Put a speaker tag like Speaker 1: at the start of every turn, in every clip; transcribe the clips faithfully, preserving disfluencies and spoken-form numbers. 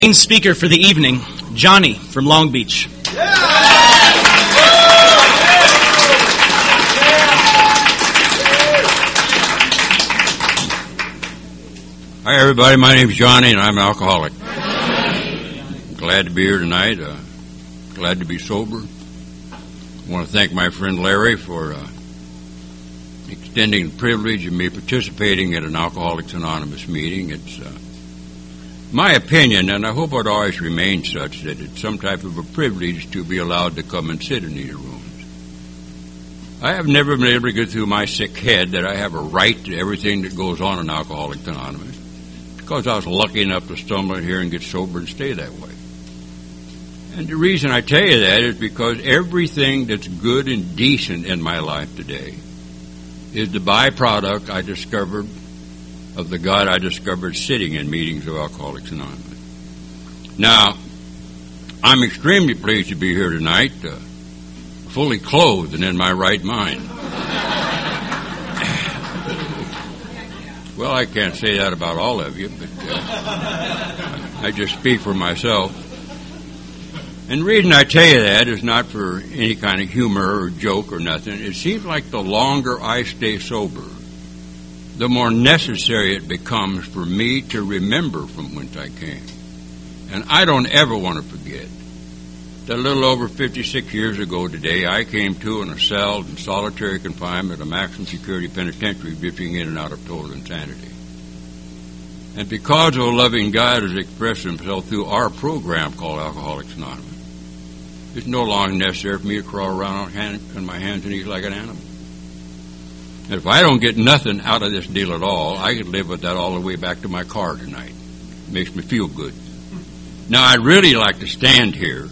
Speaker 1: Main speaker for the evening, Johnny from Long Beach.
Speaker 2: Hi, everybody. My name's Johnny, and I'm an alcoholic. Glad to be here tonight. Uh, glad to be sober. I want to thank my friend Larry for uh, extending the privilege of me participating at an Alcoholics Anonymous meeting. It's uh, my opinion, and I hope it always remains such, that it's some type of a privilege to be allowed to come and sit in these rooms. I have never been able to get through my sick head that I have a right to everything that goes on in Alcoholics Anonymous, because I was lucky enough to stumble in here and get sober and stay that way. And the reason I tell you that is because everything that's good and decent in my life today is the byproduct I discovered of the God I discovered sitting in meetings of Alcoholics Anonymous. Now, I'm extremely pleased to be here tonight, uh, fully clothed and in my right mind. Well, I can't say that about all of you, but uh, I just speak for myself. And the reason I tell you that is not for any kind of humor or joke or nothing. It seems like the longer I stay sober, the more necessary it becomes for me to remember from whence I came. And I don't ever want to forget that a little over fifty-six years ago today, I came to in a cell in solitary confinement at a maximum security penitentiary, drifting in and out of total insanity. And because a loving God has expressed himself through our program called Alcoholics Anonymous, it's no longer necessary for me to crawl around on, hand, on my hands and knees like an animal. And if I don't get nothing out of this deal at all, I could live with that all the way back to my car tonight. It makes me feel good. Now, I'd really like to stand here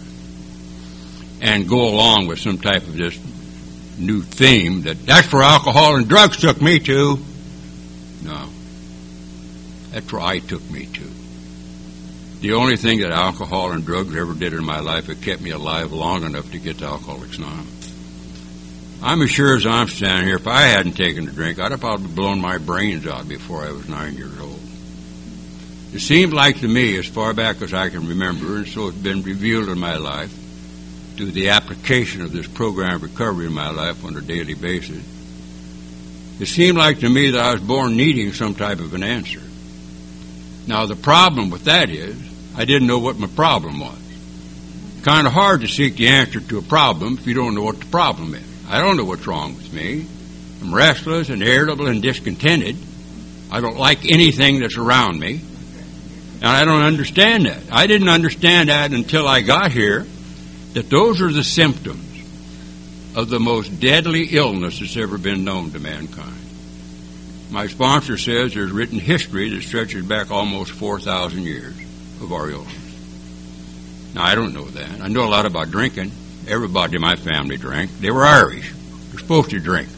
Speaker 2: and go along with some type of this new theme that that's where alcohol and drugs took me to. No. That's where I took me to. The only thing that alcohol and drugs ever did in my life, it kept me alive long enough to get to Alcoholics Anonymous. I'm as sure as I'm standing here, if I hadn't taken a drink, I'd have probably blown my brains out before I was nine years old. It seemed like to me, as far back as I can remember, and so it's been revealed in my life, through the application of this program of recovery in my life on a daily basis, it seemed like to me that I was born needing some type of an answer. Now, the problem with that is, I didn't know what my problem was. It's kind of hard to seek the answer to a problem if you don't know what the problem is. I don't know what's wrong with me. I'm restless and irritable and discontented. I don't like anything that's around me. And I don't understand that. I didn't understand that until I got here, that those are the symptoms of the most deadly illness that's ever been known to mankind. My sponsor says there's written history that stretches back almost four thousand years of our illness. Now, I don't know that. I know a lot about drinking. Everybody in my family drank. They were Irish. They're supposed to drink.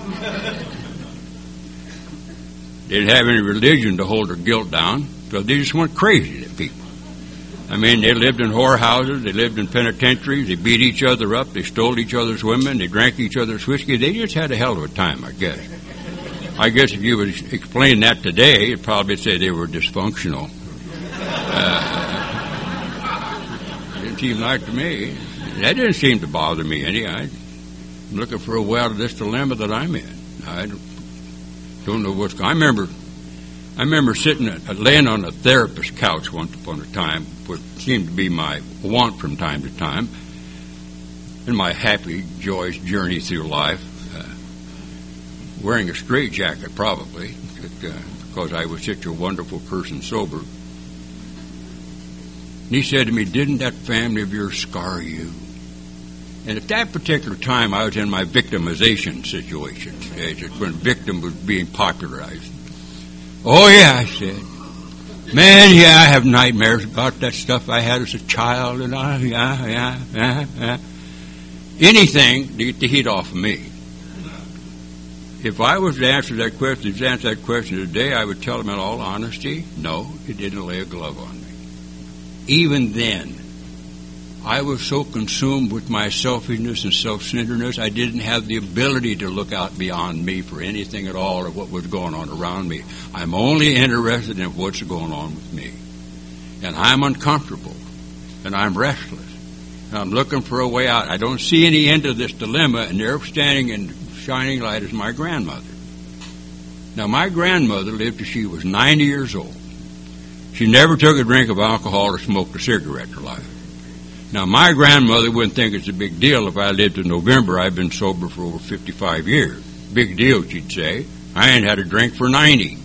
Speaker 2: They didn't have any religion to hold their guilt down, so they just went crazy to people. I mean, they lived in whorehouses, they lived in penitentiaries, they beat each other up, they stole each other's women, they drank each other's whiskey. They just had a hell of a time, I guess. I guess if you would explain that today, you'd probably say they were dysfunctional. Uh, didn't seem like to me. That didn't seem to bother me any. I'm looking for a way out of this dilemma that I'm in. I don't, don't know what's going on. I remember, I remember sitting, at, laying on a therapist's couch once upon a time, what seemed to be my want from time to time, in my happy, joyous journey through life, uh, wearing a straitjacket probably, but, uh, because I was such a wonderful person sober. And he said to me, "Didn't that family of yours scar you?" And at that particular time, I was in my victimization situation stage, when victim was being popularized. "Oh, yeah," I said. "Man, yeah, I have nightmares about that stuff I had as a child, and I, yeah, yeah, yeah, yeah." Anything to get the heat off of me. If I was to answer that question, to answer that question today, I would tell them in all honesty, no, it didn't lay a glove on me. Even then, I was so consumed with my selfishness and self-centeredness, I didn't have the ability to look out beyond me for anything at all or what was going on around me. I'm only interested in what's going on with me. And I'm uncomfortable. And I'm restless. And I'm looking for a way out. I don't see any end to this dilemma, and there standing in shining light is my grandmother. Now, my grandmother lived till she was ninety years old. She never took a drink of alcohol or smoked a cigarette in her life. Now, my grandmother wouldn't think it's a big deal if I lived in November. I've been sober for over fifty-five years. Big deal, she'd say. I ain't had a drink for ninety.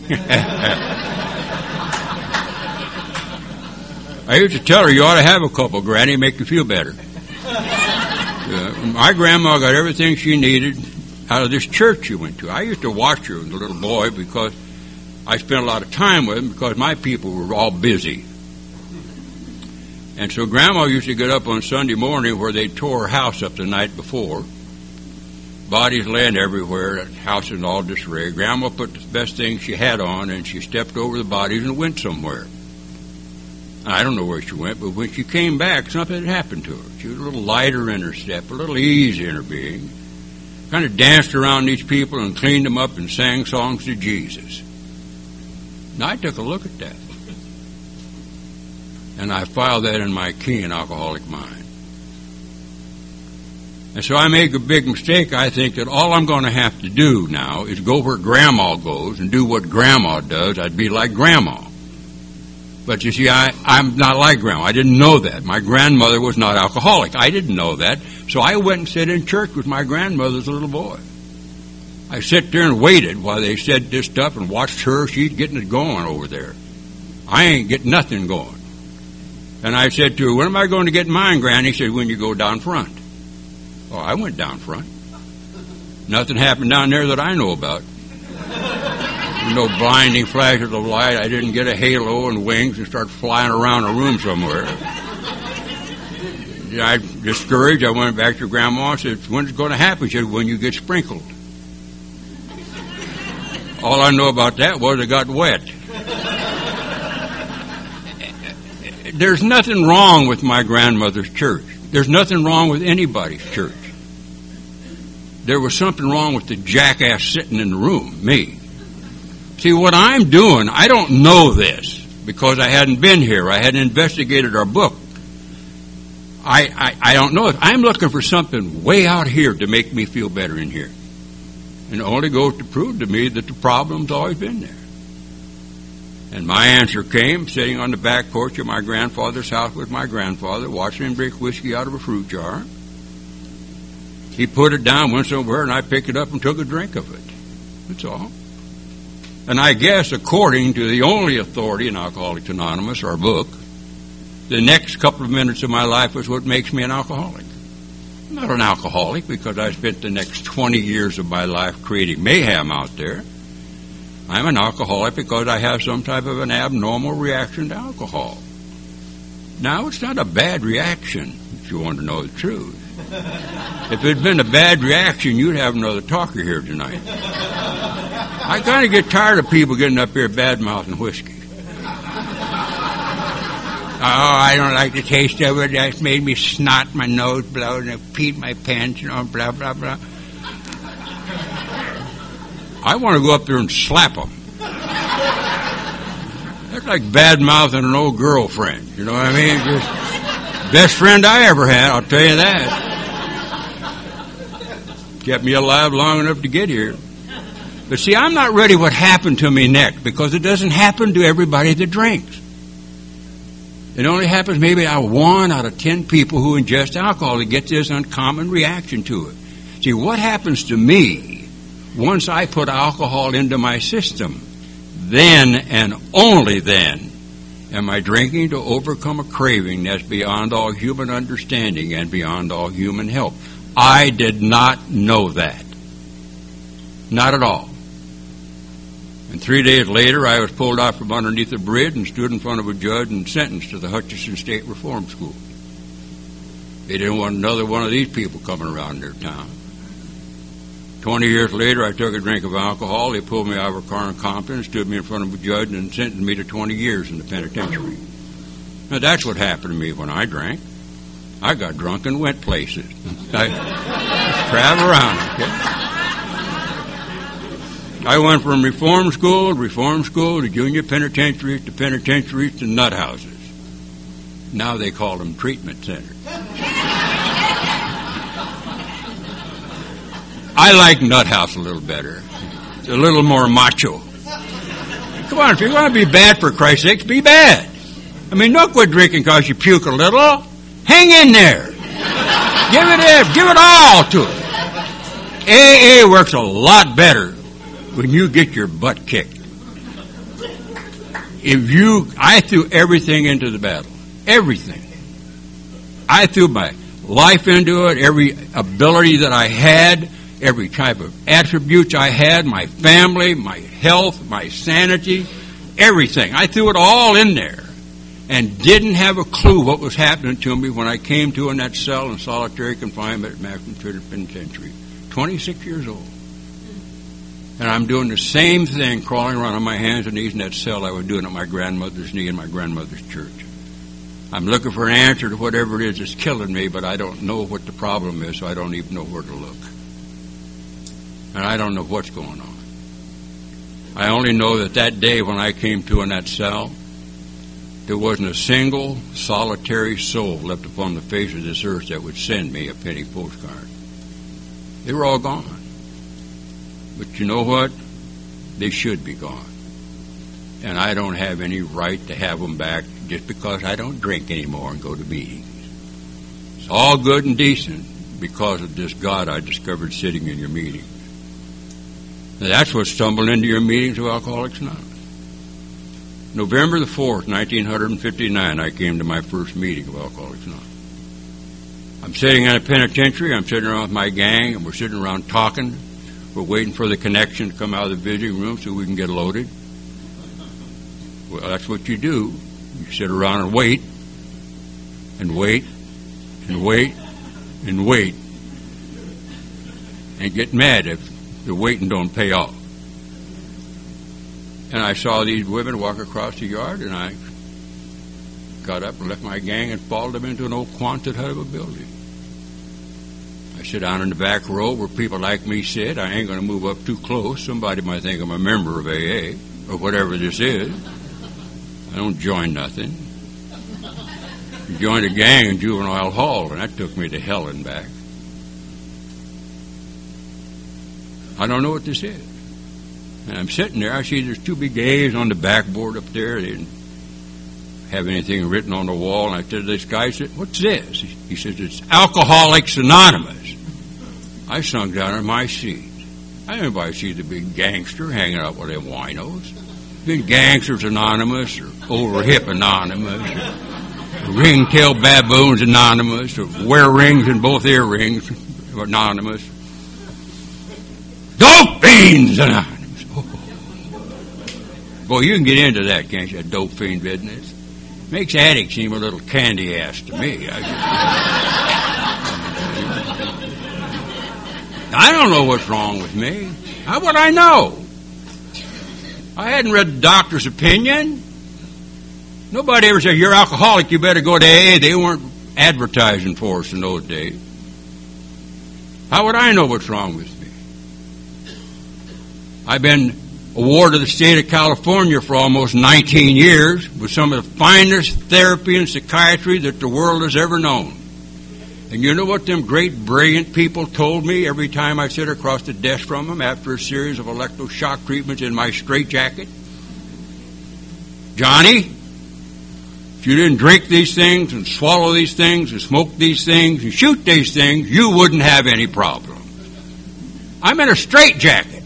Speaker 2: I used to tell her, you ought to have a couple, Granny, make you feel better. Uh, my grandma got everything she needed out of this church she went to. I used to watch her as a little boy because I spent a lot of time with them because my people were all busy. And so Grandma used to get up on Sunday morning where they tore her house up the night before. Bodies laying everywhere, the house in all disarray. Grandma put the best thing she had on and she stepped over the bodies and went somewhere. I don't know where she went, but when she came back, something had happened to her. She was a little lighter in her step, a little easier in her being. Kind of danced around these people and cleaned them up and sang songs to Jesus. Now, I took a look at that. And I filed that in my keen alcoholic mind. And so I make a big mistake. I think that all I'm going to have to do now is go where Grandma goes and do what Grandma does. I'd be like Grandma. But you see, I, I'm not like Grandma. I didn't know that. My grandmother was not alcoholic. I didn't know that. So I went and sat in church with my grandmother as a little boy. I sat there and waited while they said this stuff and watched her. She's getting it going over there. I ain't getting nothing going. And I said to her, when am I going to get mine, Granny? She said, when you go down front. Oh, I went down front. Nothing happened down there that I know about. No blinding flashes of light. I didn't get a halo and wings and start flying around a room somewhere. I discouraged. I went back to Grandma and said, when's it going to happen? She said, when you get sprinkled. All I know about that was it got wet. There's nothing wrong with my grandmother's church. There's nothing wrong with anybody's church. There was something wrong with the jackass sitting in the room, me. See, what I'm doing, I don't know this because I hadn't been here. I hadn't investigated our book. I, I, I don't know it. I'm looking for something way out here to make me feel better in here. And it only goes to prove to me that the problem's always been there. And my answer came sitting on the back porch of my grandfather's house with my grandfather, watching him drink whiskey out of a fruit jar. He put it down, went somewhere, and I picked it up and took a drink of it. That's all. And I guess, according to the only authority in Alcoholics Anonymous, our book, the next couple of minutes of my life was what makes me an alcoholic. I'm not an alcoholic because I spent the next twenty years of my life creating mayhem out there. I'm an alcoholic because I have some type of an abnormal reaction to alcohol. Now, it's not a bad reaction, if you want to know the truth. If it had been a bad reaction, you'd have another talker here tonight. I kind of get tired of people getting up here bad-mouthing whiskey. Oh, I don't like the taste of it. That's made me snot, my nose blows, and it peed my pants, you know, blah, blah, blah. I want to go up there and slap them. That's like bad-mouthing an old girlfriend, you know what I mean? Just best friend I ever had, I'll tell you that. Kept me alive long enough to get here. But see, I'm not ready what happened to me next because it doesn't happen to everybody that drinks. It only happens maybe to one out of ten people who ingest alcohol that get this uncommon reaction to it. See, what happens to me once I put alcohol into my system, then and only then am I drinking to overcome a craving that's beyond all human understanding and beyond all human help. I did not know that. Not at all. And three days later, I was pulled out from underneath a bridge and stood in front of a judge and sentenced to the Hutchinson State Reform School. They didn't want another one of these people coming around their town. Twenty years later, I took a drink of alcohol. They pulled me out of a car in Compton, stood me in front of a judge, and sentenced me to twenty years in the penitentiary. Now, that's what happened to me when I drank. I got drunk and went places. I traveled around. Okay? I went from reform school to reform school to junior penitentiaries to penitentiaries to nut houses. Now they call them treatment centers. I like Nut House a little better. It's a little more macho. Come on, if you want to be bad, for Christ's sakes, be bad. I mean, don't quit drinking because you puke a little. Hang in there. Give it in. Give it all to it. A A works a lot better when you get your butt kicked. If you, I threw everything into the battle. Everything. I threw my life into it, every ability that I had, every type of attributes I had, my family, my health, my sanity, everything. I threw it all in there and didn't have a clue what was happening to me when I came to in that cell in solitary confinement at Maximum Prison Penitentiary. twenty-six years old. And I'm doing the same thing, crawling around on my hands and knees in that cell I was doing at my grandmother's knee in my grandmother's church. I'm looking for an answer to whatever it is that's killing me, but I don't know what the problem is, so I don't even know where to look. And I don't know what's going on. I only know that that day when I came to in that cell, there wasn't a single solitary soul left upon the face of this earth that would send me a penny postcard. They were all gone. But you know what? They should be gone. And I don't have any right to have them back just because I don't drink anymore and go to meetings. It's all good and decent because of this God I discovered sitting in your meetings. Now, that's what stumbled into your meetings of Alcoholics Anonymous. November the fourth, nineteen fifty-nine, I came to my first meeting of Alcoholics Anonymous. I'm sitting in a penitentiary. I'm sitting around with my gang, and we're sitting around talking. We're waiting for the connection to come out of the visiting room so we can get loaded. Well, that's what you do. You sit around and wait, and wait, and wait, and wait, and get mad if the waiting don't pay off. And I saw these women walk across the yard, and I got up and left my gang and followed them into an old Quonset hut of a building. I sit down in the back row where people like me sit. I ain't going to move up too close. Somebody might think I'm a member of A A or whatever this is. I don't join nothing. I joined a gang in Juvenile Hall, and that took me to hell and back. I don't know what this is. And I'm sitting there. I see there's two big A's on the backboard up there. They didn't have anything written on the wall. And I said to this guy, I said, "What's this?" He says, "It's Alcoholics Anonymous." I sunk down in my seat. I didn't anybody see the big gangster hanging out with them winos. Been Gangsters Anonymous or Over Hip Anonymous or Ringtail Baboons Anonymous or Wear Rings in Both Earrings Anonymous. Dope Fiends Anonymous. Oh. Boy, you can get into that, can't you, that dope fiend business? Makes addicts seem a little candy ass to me. I, I don't know what's wrong with me. How would I know? I hadn't read the doctor's opinion. Nobody ever said, "You're alcoholic, you better go to A A." They weren't advertising for us in those days. How would I know what's wrong with me? I've been a ward of the state of California for almost nineteen years with some of the finest therapy and psychiatry that the world has ever known. And you know what them great, brilliant people told me every time I sit across the desk from them after a series of electroshock treatments in my straitjacket? "Johnny, if you didn't drink these things and swallow these things and smoke these things and shoot these things, you wouldn't have any problem." I'm in a straitjacket.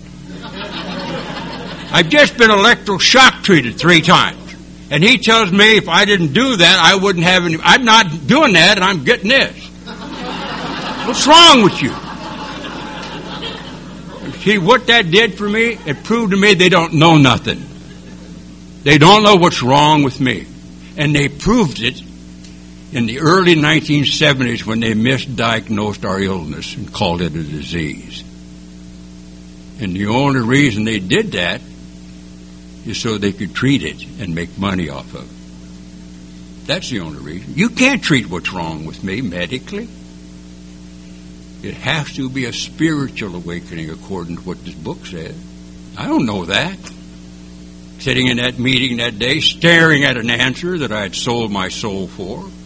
Speaker 2: I've just been electroshock treated three times. And he tells me if I didn't do that, I wouldn't have any. I'm not doing that, and I'm getting this. What's wrong with you? See, what that did for me, it proved to me they don't know nothing. They don't know what's wrong with me. And they proved it in the early nineteen seventies when they misdiagnosed our illness and called it a disease. And the only reason they did that is so they could treat it and make money off of it. That's the only reason. You can't treat what's wrong with me medically. It has to be a spiritual awakening according to what this book says. I don't know that. Sitting in that meeting that day, staring at an answer that I had sold my soul for,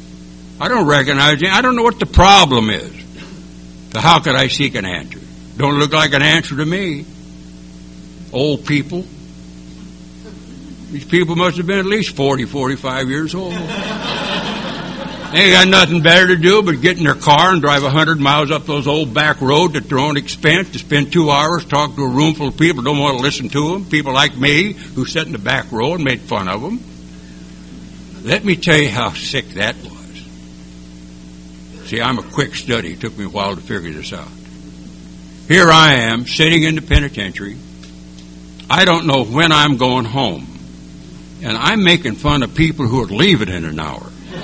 Speaker 2: I don't recognize him. I don't know what the problem is. So how could I seek an answer? Don't look like an answer to me. Old people. These people must have been at least forty, forty-five years old. They ain't got nothing better to do but get in their car and drive a hundred miles up those old back roads at their own expense to spend two hours talking to a room full of people who don't want to listen to them, people like me who sat in the back row and made fun of them. Let me tell you how sick that was. See, I'm a quick study. It took me a while to figure this out. Here I am, sitting in the penitentiary. I don't know when I'm going home. And I'm making fun of people who are leaving in an hour.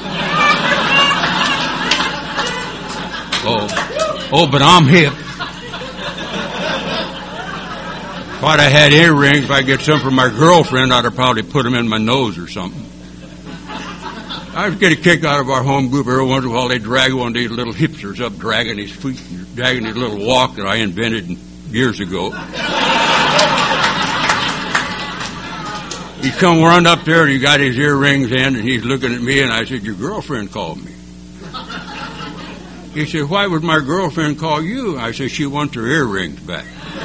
Speaker 2: Oh, oh, but I'm hip. If I'd have had earrings, if I get some from my girlfriend, I'd have probably put them in my nose or something. I would get a kick out of our home group every once in a while. They drag one of these little hipsters up, dragging his feet, dragging his little walk that I invented years ago. He come run up there and he got his earrings in and he's looking at me and I said, your girlfriend called me. He said, why would my girlfriend call you? I said, she wants her earrings back.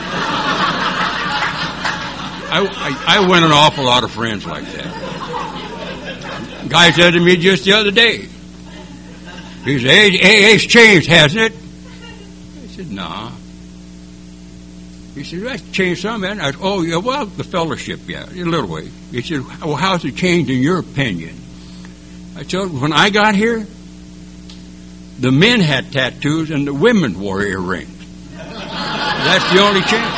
Speaker 2: I, I, I went an awful lot of friends like that. Guy said to me just the other day, he said, hey, hey, it's changed, hasn't it? I said, nah. He said, that's changed some, man. I said, oh, yeah, well, the fellowship, yeah, in a little way. He said, well, how's it changed in your opinion? I said, when I got here, the men had tattoos and the women wore earrings. That's the only change.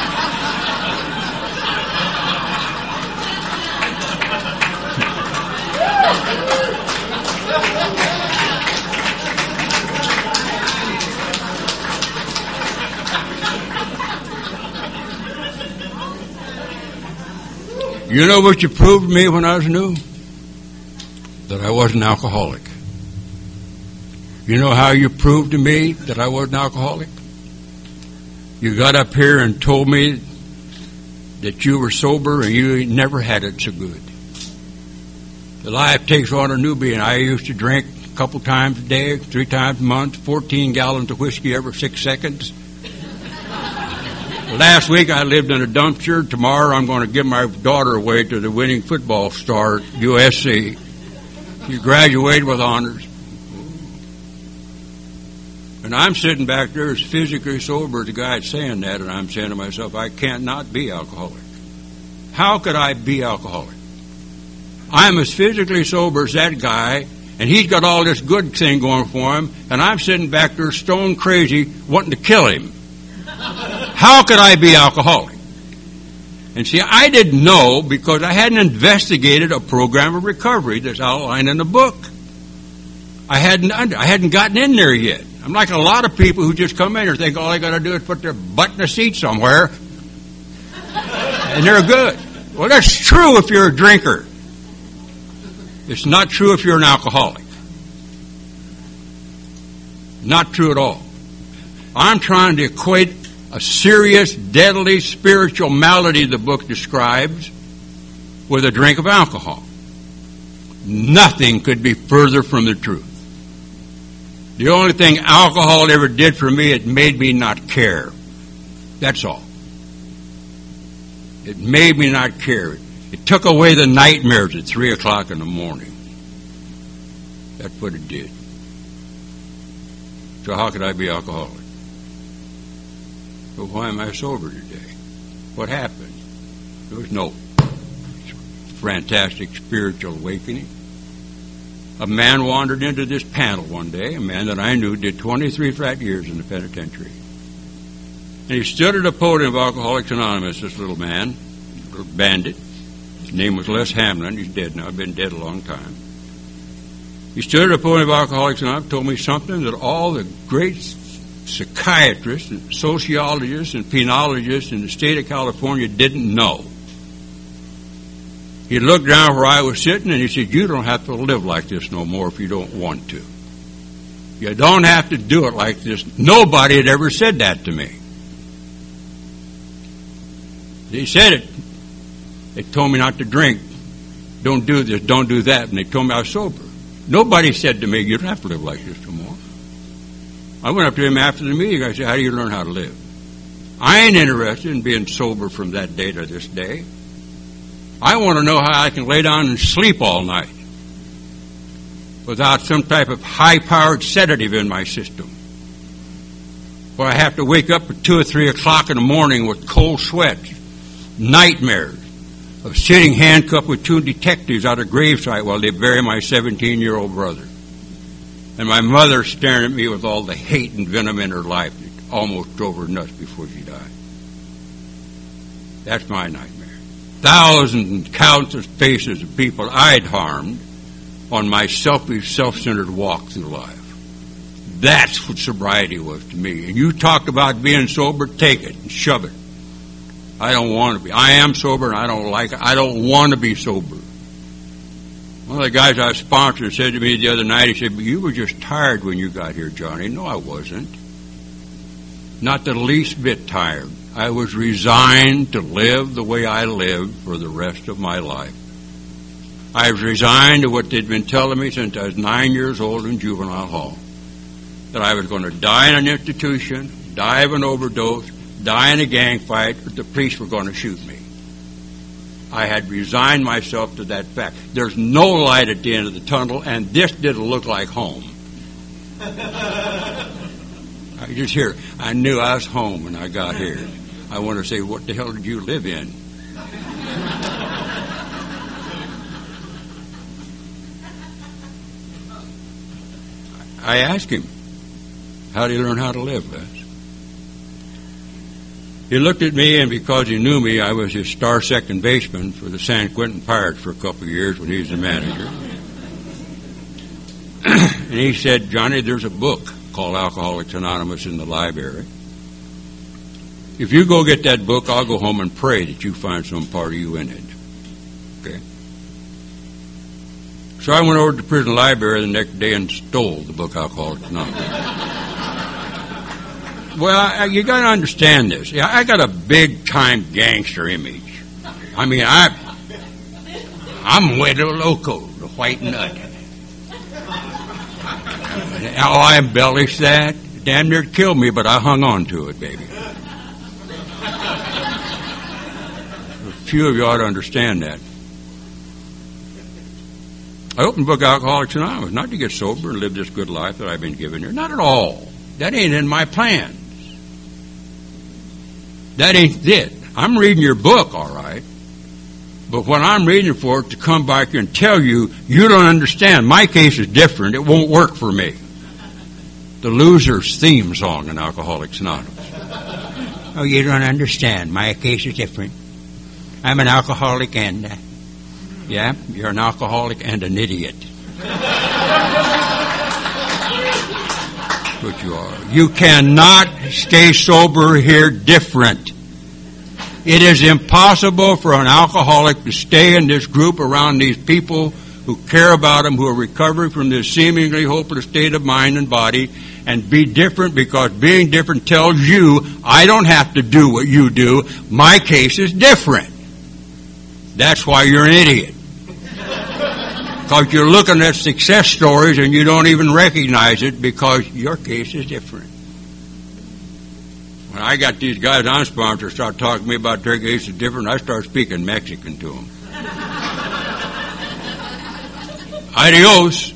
Speaker 2: You know what you proved to me when I was new? That I wasn't alcoholic. You know how you proved to me that I wasn't alcoholic? You got up here and told me that you were sober and you never had it so good. The life takes on a new being. I used to drink a couple times a day, three times a month, fourteen gallons of whiskey every six seconds. Last week I lived in a dumpster. Tomorrow I'm going to give my daughter away to the winning football star at U S C. She graduated with honors. And I'm sitting back there as physically sober as the guy saying that, and I'm saying to myself, I can't not be alcoholic. How could I be alcoholic? I'm as physically sober as that guy, and he's got all this good thing going for him, and I'm sitting back there stone crazy wanting to kill him. How could I be alcoholic? And see, I didn't know because I hadn't investigated a program of recovery that's outlined in the book. I hadn't I hadn't gotten in there yet. I'm like a lot of people who just come in and think all they got to do is put their butt in a seat somewhere, and they're good. Well, that's true if you're a drinker. It's not true if you're an alcoholic. Not true at all. I'm trying to equate a serious, deadly spiritual malady the book describes with a drink of alcohol. Nothing could be further from the truth. The only thing alcohol ever did for me, it made me not care. That's all. It made me not care. It took away the nightmares at three o'clock in the morning. That's what it did. So how could I be alcoholic? But why am I sober today? What happened? There was no fantastic spiritual awakening. A man wandered into this panel one day, a man that I knew did twenty-three flat years in the penitentiary. And he stood at a podium of Alcoholics Anonymous, this little man, little bandit. His name was Les Hamlin. He's dead now. Been dead a long time. He stood at a podium of Alcoholics Anonymous, told me something that all the great psychiatrists and sociologists and penologists in the state of California didn't know. He looked down where I was sitting and he said, you don't have to live like this no more if you don't want to. You don't have to do it like this. Nobody had ever said that to me. They said it. They told me not to drink. Don't do this, don't do that. And they told me I was sober. Nobody said to me, you don't have to live like this no more. I went up to him after the meeting. I said, how do you learn how to live? I ain't interested in being sober from that day to this day. I want to know how I can lay down and sleep all night without some type of high-powered sedative in my system, where I have to wake up at two or three o'clock in the morning with cold sweats, nightmares of sitting handcuffed with two detectives out of gravesite while they bury my seventeen-year-old brother, and my mother staring at me with all the hate and venom in her life that almost drove her nuts before she died. That's my nightmare. Thousands and countless faces of people I'd harmed on my selfish, self-centered walk through life. That's what sobriety was to me. And you talk about being sober, take it and shove it. I don't want to be. I am sober and I don't like it. I don't want to be sober. One of the guys I sponsored said to me the other night, he said, but you were just tired when you got here, Johnny. No, I wasn't. Not the least bit tired. I was resigned to live the way I lived for the rest of my life. I was resigned to what they'd been telling me since I was nine years old in juvenile hall, that I was going to die in an institution, die of an overdose, die in a gang fight, but the police were going to shoot me. I had resigned myself to that fact. There's no light at the end of the tunnel, and this didn't look like home. I just hear, I knew I was home when I got here. I want to say, what the hell did you live in? I asked him, how do you learn how to live, Les? He looked at me, and because he knew me, I was his star second baseman for the San Quentin Pirates for a couple of years when he was the manager. And he said, Johnny, there's a book called Alcoholics Anonymous in the library. If you go get that book, I'll go home and pray that you find some part of you in it. Okay? So I went over to the prison library the next day and stole the book Alcoholics Anonymous. Well, I, you got to understand this. I got a big-time gangster image. I mean, I, I'm Widow Loco, the white nut. Oh, I embellished that. Damn near killed me, but I hung on to it, baby. A few of you ought to understand that. I opened the book Alcoholics Anonymous not to get sober and live this good life that I've been given here. Not at all. That ain't in my plans. That ain't it. I'm reading your book, all right. But what I'm reading for it to come back here and tell you, you don't understand. My case is different. It won't work for me. The loser's theme song in Alcoholics Anonymous. Oh, you don't understand. My case is different. I'm an alcoholic and... Uh, yeah, you're an alcoholic and an idiot. What you are. You cannot stay sober here different. It is impossible for an alcoholic to stay in this group around these people who care about him, who are recovering from this seemingly hopeless state of mind and body, and be different, because being different tells you, I don't have to do what you do. My case is different. That's why you're an idiot. Because you're looking at success stories and you don't even recognize it because your case is different. When I got these guys on sponsor start talking to me about their case is different, I start speaking Mexican to them. Adios.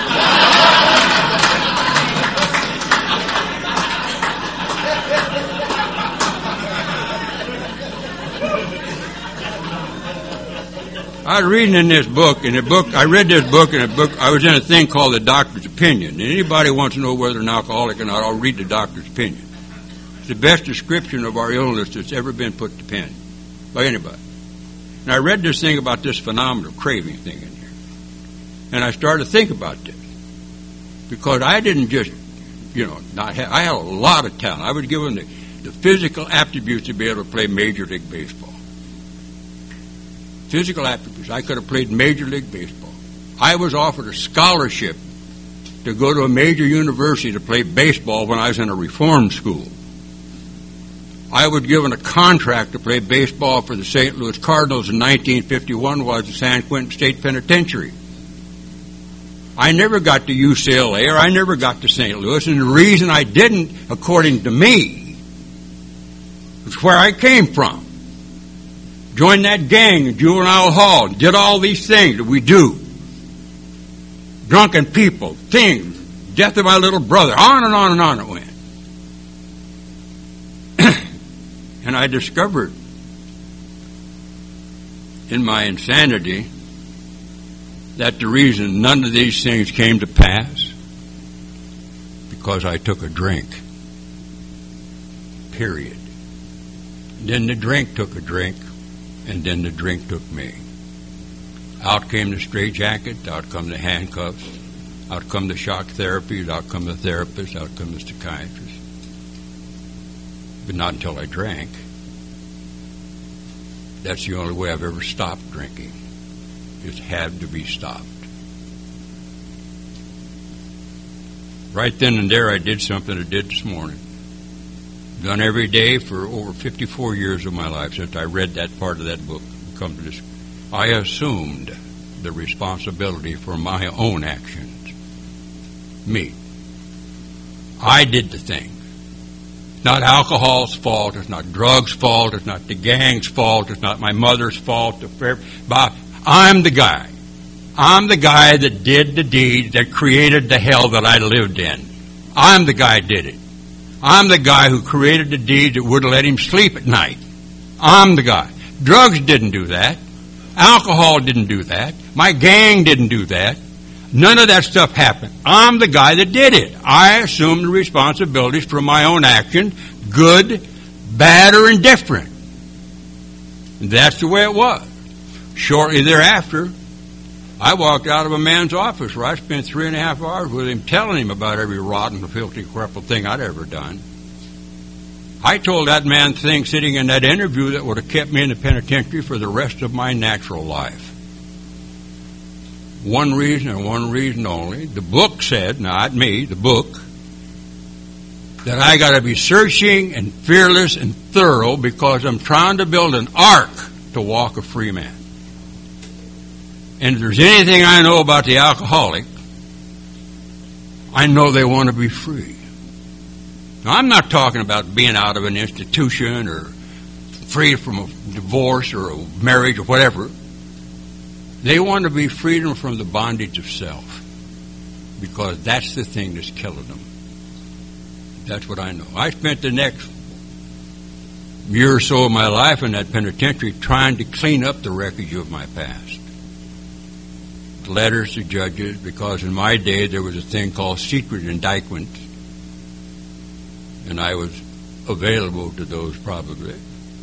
Speaker 2: I was reading in this book, in a book, I read this book in a book, I was in a thing called The Doctor's Opinion. And anybody wants to know whether an alcoholic or not, I'll read The Doctor's Opinion. It's the best description of our illness that's ever been put to pen by anybody. And I read this thing about this phenomenal craving thing in here. And I started to think about this. Because I didn't just, you know, not have, I had a lot of talent. I was given the, the physical attributes to be able to play Major League Baseball. Physical attributes. I could have played Major League Baseball. I was offered a scholarship to go to a major university to play baseball when I was in a reform school. I was given a contract to play baseball for the Saint Louis Cardinals in nineteen fifty-one while I was at San Quentin State Penitentiary. I never got to U C L A or I never got to Saint Louis, and the reason I didn't, according to me, was where I came from. Joined that gang in juvenile hall, did all these things that we do. Drunken people, things, death of my little brother, on and on and on it went. And I discovered in my insanity that the reason none of these things came to pass because I took a drink. Period. Then the drink took a drink, and then the drink took me. Out came the straitjacket, out come the handcuffs, out come the shock therapy, out come the therapist, out come the psychiatrist. But not until I drank. That's the only way I've ever stopped drinking. It had to be stopped. Right then and there I did something I did this morning. Done every day for over fifty-four years of my life since I read that part of that book. Come to this, I assumed the responsibility for my own actions. Me. I did the thing. It's not alcohol's fault. It's not drugs' fault. It's not the gang's fault. It's not my mother's fault. I'm the guy. I'm the guy that did the deed that created the hell that I lived in. I'm the guy that did it. I'm the guy who created the deed that wouldn't let him sleep at night. I'm the guy. Drugs didn't do that. Alcohol didn't do that. My gang didn't do that. None of that stuff happened. I'm the guy that did it. I assumed the responsibilities for my own actions, good, bad, or indifferent. And that's the way it was. Shortly thereafter, I walked out of a man's office where I spent three and a half hours with him telling him about every rotten, filthy, crippled thing I'd ever done. I told that man things sitting in that interview that would have kept me in the penitentiary for the rest of my natural life. One reason and one reason only. The book said, not me, the book, that I got to be searching and fearless and thorough because I'm trying to build an ark to walk a free man. And if there's anything I know about the alcoholic, I know they want to be free. Now, I'm not talking about being out of an institution or free from a divorce or a marriage or whatever. They want to be freedom from the bondage of self because that's the thing that's killing them. That's what I know. I spent the next year or so of my life in that penitentiary trying to clean up the wreckage of my past. Letters to judges, because in my day there was a thing called secret indictment, and I was available to those probably.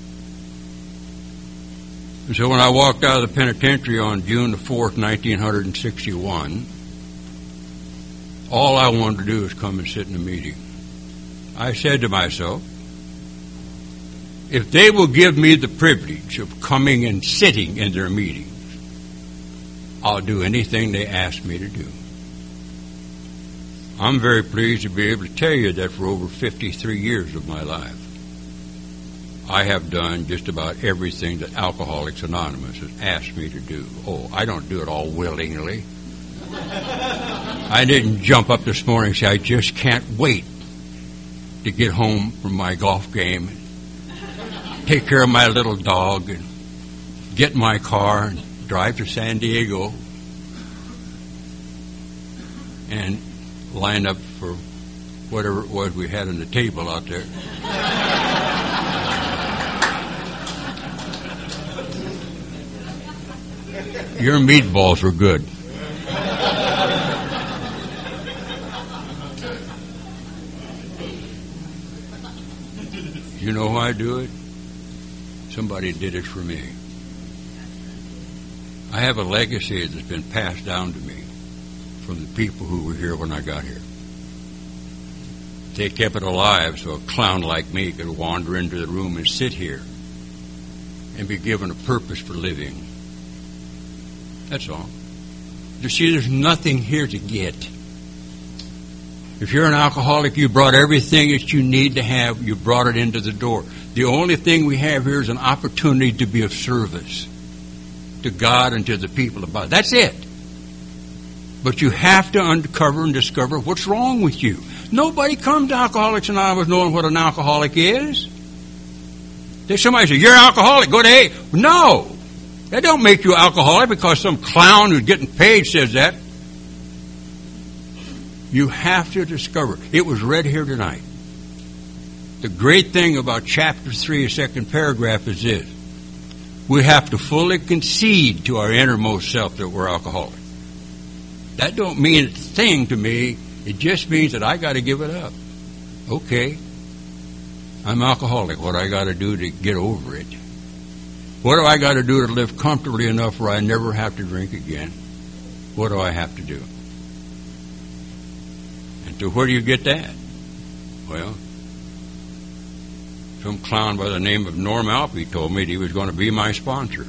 Speaker 2: And so when I walked out of the penitentiary on June the fourth, nineteen sixty-one, all I wanted to do was come and sit in a meeting. I said to myself, if they will give me the privilege of coming and sitting in their meetings, I'll do anything they ask me to do. I'm very pleased to be able to tell you that for over fifty-three years of my life, I have done just about everything that Alcoholics Anonymous has asked me to do. Oh, I don't do it all willingly. I didn't jump up this morning and say, I just can't wait to get home from my golf game, and take care of my little dog, and get in my car and drive to San Diego and line up for whatever it was we had on the table out there. Your meatballs were good. You know why I do it? Somebody did it for me. I have a legacy that's been passed down to me from the people who were here when I got here. They kept it alive so a clown like me could wander into the room and sit here and be given a purpose for living. That's all. You see, there's nothing here to get. If you're an alcoholic, you brought everything that you need to have, you brought it into the door. The only thing we have here is an opportunity to be of service to God and to the people about it. That's it. But you have to uncover and discover what's wrong with you. Nobody comes to Alcoholics Anonymous knowing what an alcoholic is. There's somebody say, you're an alcoholic, go to A. No. That don't make you alcoholic because some clown who's getting paid says that. You have to discover. It was read here tonight. The great thing about chapter three, the second paragraph is this. We have to fully concede to our innermost self that we're alcoholic. That don't mean a thing to me. It just means that I got to give it up. Okay. I'm alcoholic. What do I got to do to get over it? What do I got to do to live comfortably enough where I never have to drink again? What do I have to do? And so where do you get that? Well, some clown by the name of Norm Alpe told me that he was going to be my sponsor.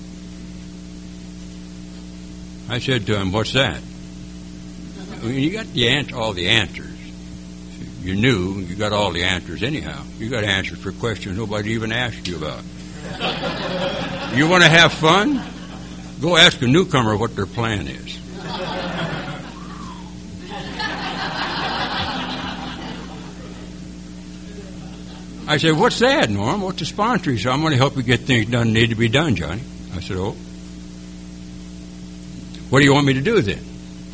Speaker 2: I said to him, what's that? I mean, you got the answer, all the answers. You knew, you got all the answers anyhow. You got answers for questions nobody even asked you about. You want to have fun? Go ask a newcomer what their plan is. I said, what's that, Norm? What's the sponsor? He said, I'm going to help you get things done that need to be done, Johnny. I said, oh. What do you want me to do then?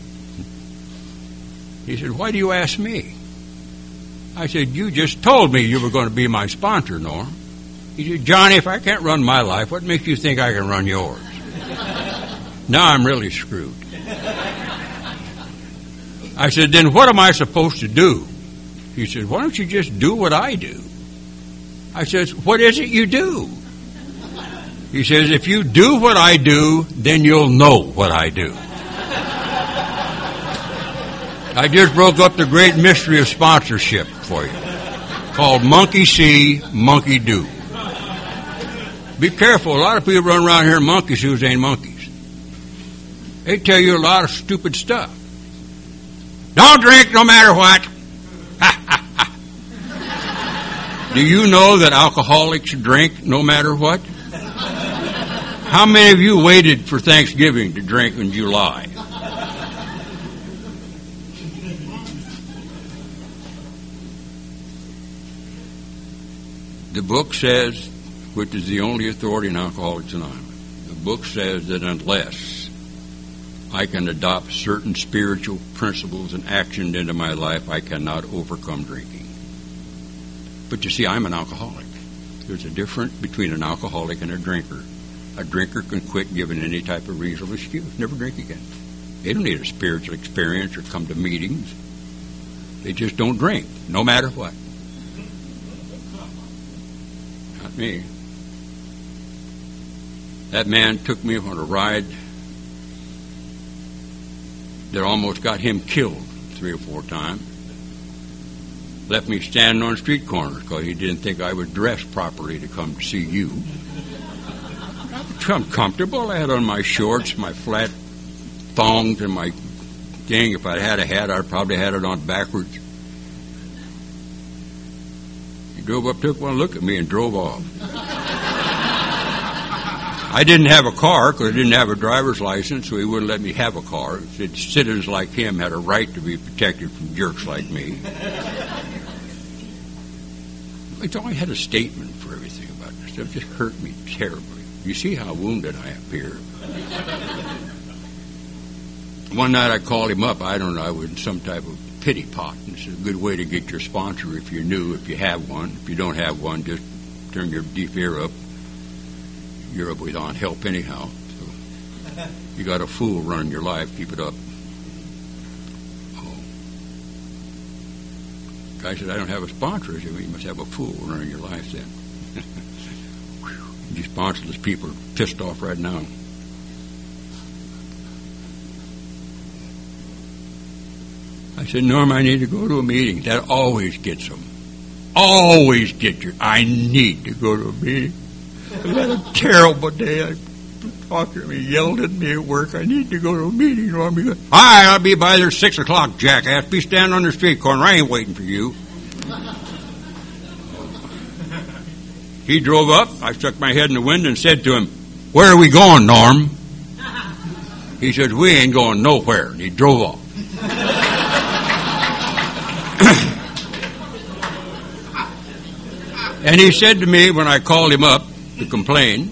Speaker 2: He said, why do you ask me? I said, you just told me you were going to be my sponsor, Norm. He said, Johnny, if I can't run my life, what makes you think I can run yours? Now I'm really screwed. I said, then what am I supposed to do? He said, why don't you just do what I do? I said, what is it you do? He says, if you do what I do, then you'll know what I do. I just broke up the great mystery of sponsorship for you, called monkey see, monkey do. Be careful. A lot of people run around here in monkey shoes ain't monkeys. They tell you a lot of stupid stuff. Don't drink no matter what. Do you know that alcoholics drink no matter what? How many of you waited for Thanksgiving to drink in July? The book says, which is the only authority in Alcoholics Anonymous, the book says that unless I can adopt certain spiritual principles and actions into my life, I cannot overcome drinking. But you see, I'm an alcoholic. There's a difference between an alcoholic and a drinker. A drinker can quit giving any type of reasonable excuse, never drink again. They don't need a spiritual experience or come to meetings. They just don't drink, no matter what. Not me. That man took me on a ride that almost got him killed three or four times. Left me standing on street corners because he didn't think I was dressed properly to come to see you. I'm comfortable. I had on my shorts, my flat thongs, and my thing. If I had a hat, I'd probably had it on backwards. He drove up, took one look at me, and drove off. I didn't have a car because I didn't have a driver's license, so he wouldn't let me have a car. He said citizens like him had a right to be protected from jerks like me. It's always had a statement for everything about this stuff. It just hurt me terribly. You see how wounded I appear. One night I called him up. I don't know. I was in some type of pity pot. And it's a good way to get your sponsor if you're new, if you have one. If you don't have one, just turn your deep ear up. You're up without help anyhow. So you got a fool running your life. Keep it up. Oh. Guy said, I don't have a sponsor. I said, well, you must have a fool running your life then. These sponsorless people are pissed off right now. I said, Norm, I need to go to a meeting. That always gets them. Always get you. I need to go to a meeting. I had a terrible day. I talked to me, yelled at me at work. I need to go to a meeting, Norm. He goes, all right, I'll be by there six o'clock, jackass. Be standing on the street corner. I ain't waiting for you. He drove up. I stuck my head in the window and said to him, where are we going, Norm? He says, we ain't going nowhere. And he drove off. And he said to me when I called him up to complain,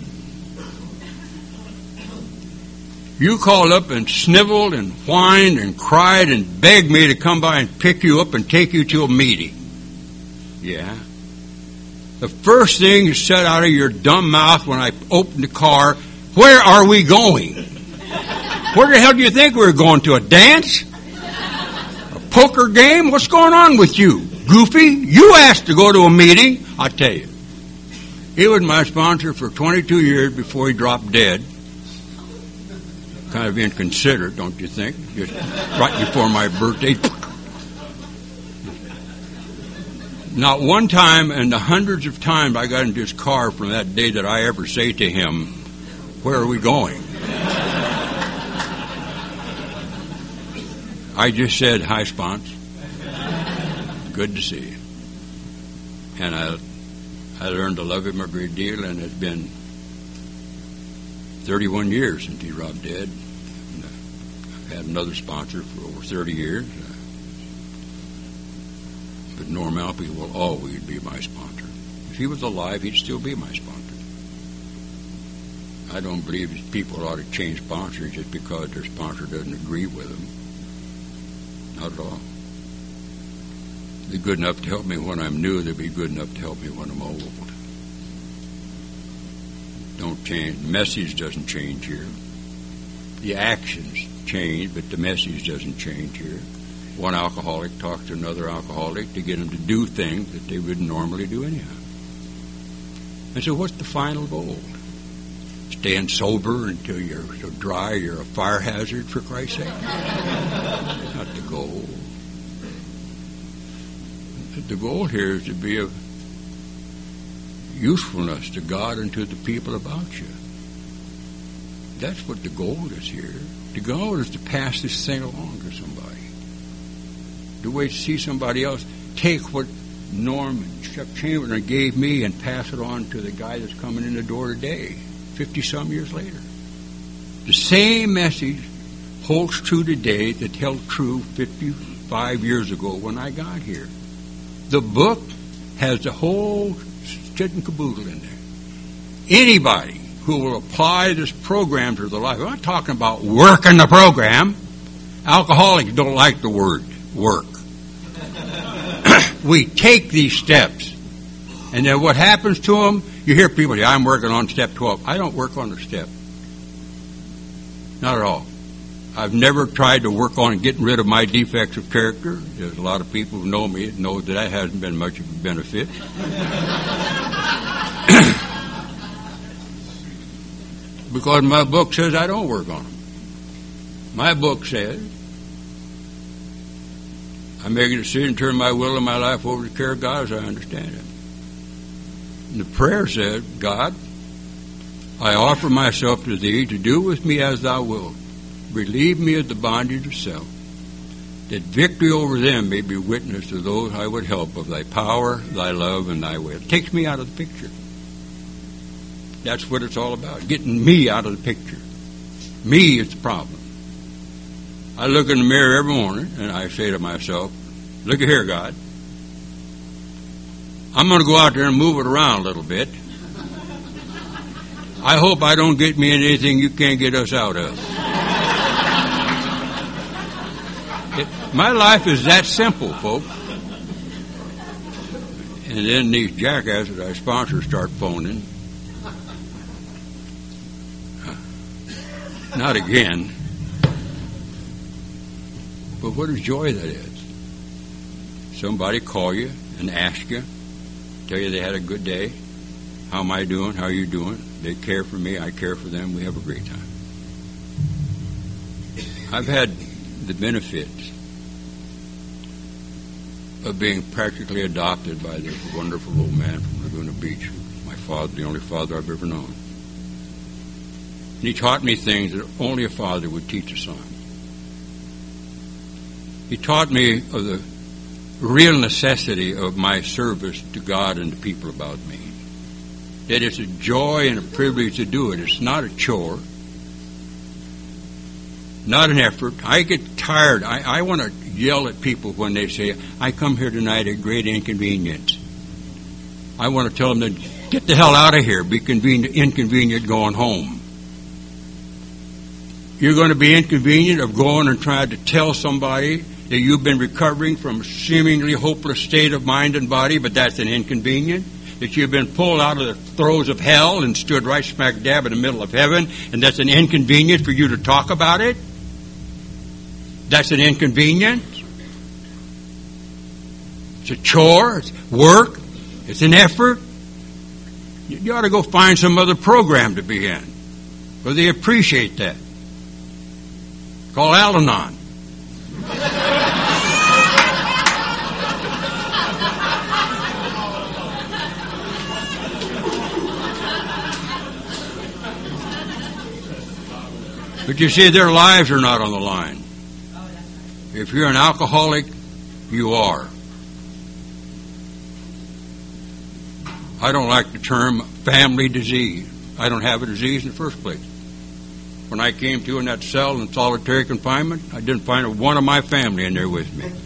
Speaker 2: you called up and sniveled and whined and cried and begged me to come by and pick you up and take you to a meeting. Yeah. The first thing you said out of your dumb mouth when I opened the car, where are we going? Where the hell do you think we were going? To a dance? A poker game? What's going on with you? Goofy? You asked to go to a meeting. I tell you. He was my sponsor for twenty-two years before he dropped dead. Kind of inconsiderate, don't you think? Just right before my birthday. Not one time in the hundreds of times I got into his car from that day that I ever say to him, where are we going? I just said, hi, Spons. Good to see you. And I, I learned to love him a great deal, and it's been thirty-one years since he dropped dead. And I've had another sponsor for over thirty years. But Norm Alpe will always be my sponsor. If he was alive, he'd still be my sponsor. I don't believe people ought to change sponsors just because their sponsor doesn't agree with them. Not at all. They're good enough to help me when I'm new. They'll be good enough to help me when I'm old. Don't change. The message doesn't change here. The actions change, but the message doesn't change here. One alcoholic talks to another alcoholic to get them to do things that they wouldn't normally do anyhow. And so what's the final goal? Staying sober until you're so dry you're a fire hazard, for Christ's sake? Not the goal. The goal here is to be of usefulness to God and to the people about you. That's what the goal is here. The goal is to pass this thing along to somebody. To wait to see somebody else take what Norm and Chuck Chamberlain gave me and pass it on to the guy that's coming in the door today, fifty-some years later. The same message holds true today that held true fifty-five years ago when I got here. The book has the whole shit and caboodle in there. Anybody who will apply this program to their life, I'm not talking about working the program. Alcoholics don't like the word work. We take these steps, and then what happens to them? You hear people say, I'm working on step twelve. I don't work on the step. Not at all. I've never tried to work on getting rid of my defects of character. There's a lot of people who know me that know that that hasn't been much of a benefit. Because my book says I don't work on them. My book says I make a decision to turn my will and my life over to the care of God as I understand it. And the prayer said, God, I offer myself to Thee to do with me as Thou wilt. Relieve me of the bondage of self, that victory over them may be witness to those I would help of Thy power, Thy love, and Thy will. It takes me out of the picture. That's what it's all about, getting me out of the picture. Me is the problem. I look in the mirror every morning and I say to myself, look at here, God. I'm going to go out there and move it around a little bit. I hope I don't get me in anything you can't get us out of. It, my life is that simple, folks. And then these jackasses I sponsor start phoning. Not again. But what a joy that is. Somebody call you and ask you, tell you they had a good day. How am I doing? How are you doing? They care for me. I care for them. We have a great time. I've had the benefits of being practically adopted by this wonderful old man from Laguna Beach, my father, the only father I've ever known. And he taught me things that only a father would teach a son. He taught me of the real necessity of my service to God and the people about me. That it's a joy and a privilege to do it. It's not a chore. not an effort. I get tired. I, I want to yell at people when they say, I come here tonight at great inconvenience. I want to tell them to get the hell out of here. Be convenient, inconvenient going home. You're going to be inconvenient of going and trying to tell somebody that you've been recovering from a seemingly hopeless state of mind and body, but that's an inconvenience. That you've been pulled out of the throes of hell and stood right smack dab in the middle of heaven, and that's an inconvenience for you to talk about it. That's an inconvenience. It's a chore. It's work. It's an effort. You ought to go find some other program to be in, where they appreciate that. Call Al-Anon. But you see, their lives are not on the line. If you're an alcoholic, you are. I don't like the term family disease. I don't have a disease in the first place. When I came to in that cell in solitary confinement, I didn't find one of my family in there with me.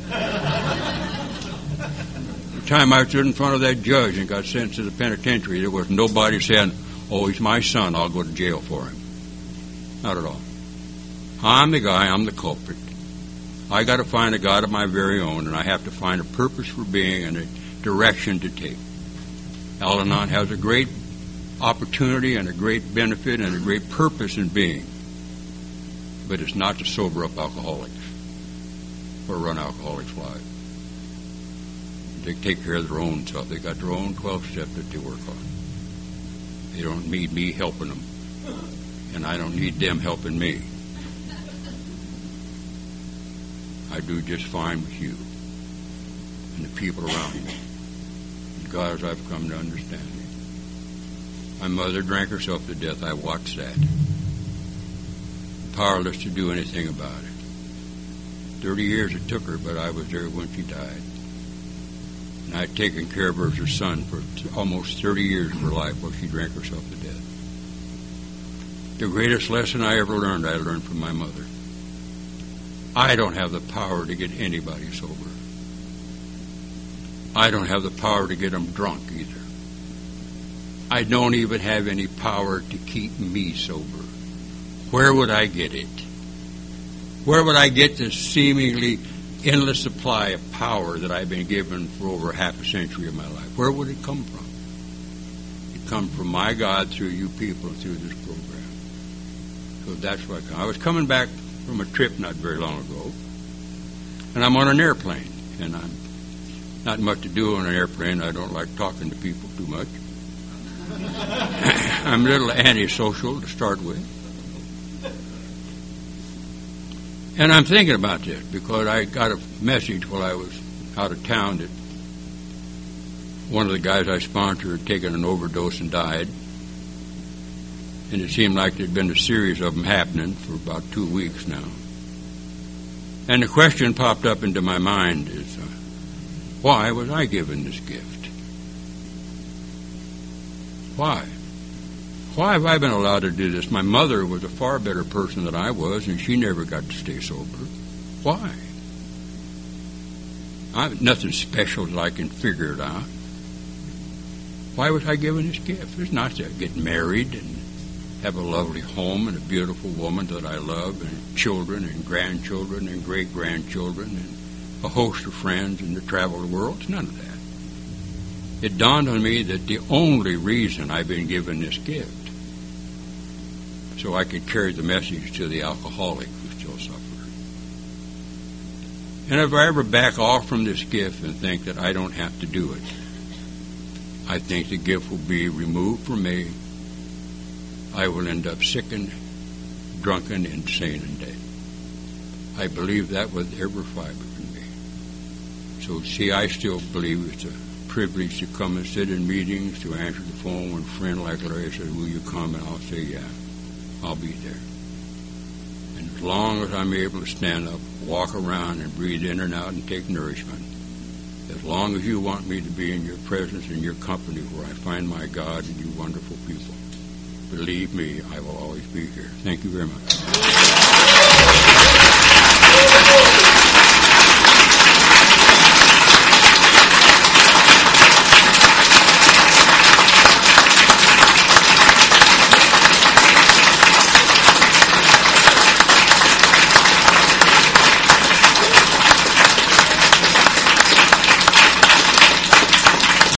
Speaker 2: The time I stood in front of that judge and got sent to the penitentiary, there was nobody saying, oh, he's my son, I'll go to jail for him. Not at all. I'm the guy, I'm the culprit. I got to find a God of my very own, and I have to find a purpose for being and a direction to take. Al-Anon has a great opportunity and a great benefit and a great purpose in being, but it's not to sober up alcoholics or run alcoholics' lives. They take care of their own stuff. They got their own twelve steps that they work on. They don't need me helping them, and I don't need them helping me. I do just fine with you and the people around me. And God, as I've come to understand it. My mother drank herself to death. I watched that. Powerless to do anything about it. Thirty years it took her, but I was there when she died. And I had taken care of her as her son for almost thirty years of her life while she drank herself to death. The greatest lesson I ever learned, I learned from my mother. I don't have the power to get anybody sober. I don't have the power to get them drunk either. I don't even have any power to keep me sober. Where would I get it? Where would I get this seemingly endless supply of power that I've been given for over half a century of my life? Where would it come from? It comes from my God through you people and through this program. So that's why I come. I was coming back from a trip not very long ago, and I'm on an airplane, and I'm not much to do on an airplane. I don't like talking to people too much. I'm a little antisocial to start with. And I'm thinking about this because I got a message while I was out of town that one of the guys I sponsored had taken an overdose and died. And it seemed like there'd been a series of them happening for about two weeks now. And the question popped up into my mind is, uh, why was I given this gift? Why? Why have I been allowed to do this? My mother was a far better person than I was, and she never got to stay sober. Why? I've nothing special that I can figure it out. Why was I given this gift? It's not to get married and have a lovely home and a beautiful woman that I love and children and grandchildren and great-grandchildren and a host of friends and to travel the world. It's none of that. It dawned on me that the only reason I've been given this gift so I could carry the message to the alcoholic who still suffers. And if I ever back off from this gift and think that I don't have to do it, I think the gift will be removed from me. I will end up sickened, drunken, insane, and dead. I believe that with every fiber in me. So, see, I still believe it's a privilege to come and sit in meetings, to answer the phone when a friend like Larry says, will you come? And I'll say, yeah, I'll be there. And as long as I'm able to stand up, walk around, and breathe in and out and take nourishment, as long as you want me to be in your presence and your company where I find my God and you wonderful people, believe me, I will always be here. Thank you very much.